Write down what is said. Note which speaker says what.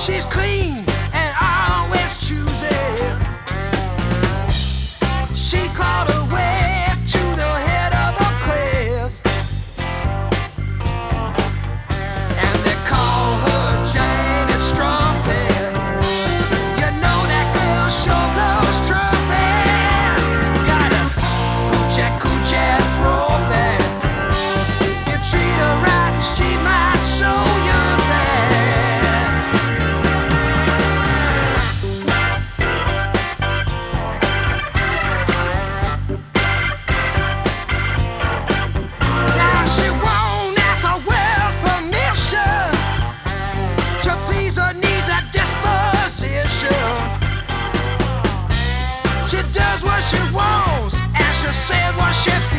Speaker 1: She's clean and always choosy. She called her way to the head of the quest, and they call her Janet Strumpet. You know that girl sure blows trumpet. Got a coochie throwback. You treat her right, she might show you that. Now she won't ask her Will's permission to please her needs at disposition. She does what she wants and she says what she